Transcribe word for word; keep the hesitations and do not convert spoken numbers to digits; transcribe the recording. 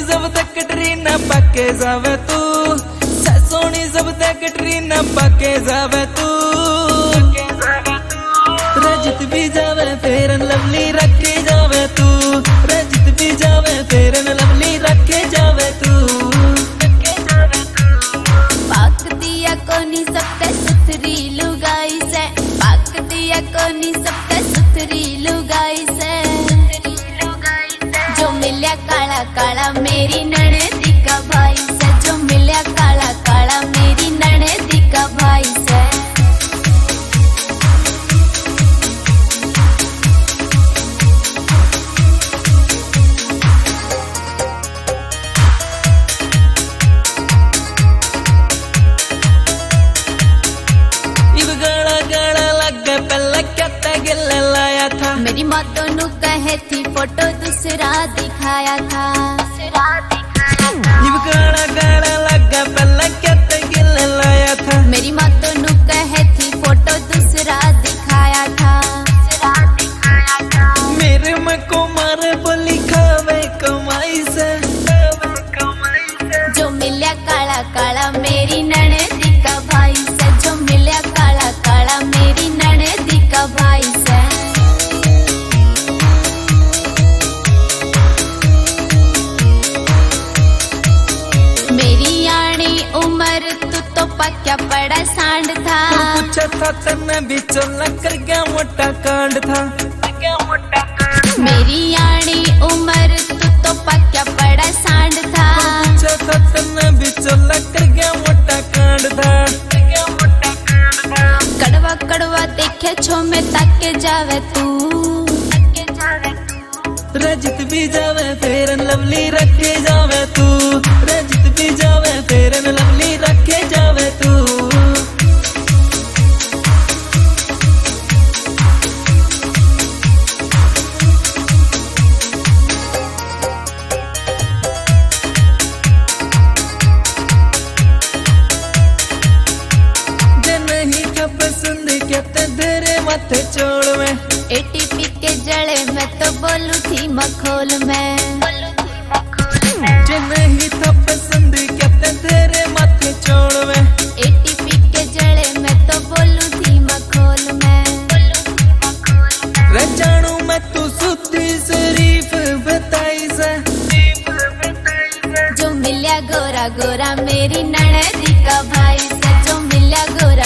जब तक कटरीना पाके जावे तू, सोनी जब तक कटरीना पाके जावे तू, रजत भी जावे फेयर एंड लवली रखे जावे तू, रजत भी जावे फेयर एंड लवली रखे जावे तू। पाक दिया कोनी सबके सुथरी लुगाई से, पाक दिया कोनी सबके सुथरी लुगाई से, जो मिल्या काला काला मेरी ननदी का भाई से, जो मिल्या काला काला मेरी ननदी का भाई से। मेरी माँ दोनों कहे थी फोटो दूसरा दिखाया था, गाना गाना लगा पहला क्या गिल लाया था। मेरी माँ दोनों कहे थी फोटो दूसरा दिखाया था, मेरे में को मारे बोली खावे कमाई से, जो मिल्या काला काला मेरी ननदी का भाई से, जो मिल्या काला काला मेरी ननदी का भाई से। उम्र तू तो पक्या बड़ा सांड था, पूछा था तन्ने भी चोला कर गया मोटा कांड था, क्या मोटा कांड। मेरी यानी उम्र तू तो पक्या बड़ा सांड था, पूछा था तन्ने भी चोला कर गया मोटा कांड था, क्या मोटा कांड था। कड़वा कड़वा देखे छो में ताके जावे तू, रजत भी जावे फेयर एंड लवली रखे जावे तू, रजत भी जावे फेयर एंड लवली रखे जावे तू। जे नहीं था पसंद क्या तेरे माथे चोड़ में, एटीपी के जड़े में तो बोलू थी मखोल में, जे नहीं था पसंद क्या तेरे माथे चोड़ में, एटीपी के जड़े में तो बोलू थी मखोल में। रजानू मैं तू सुधी शरीफ बताई से, जो मिल्या गोरा गोरा मेरी ननदी का भाई से, जो मिल्या गोरा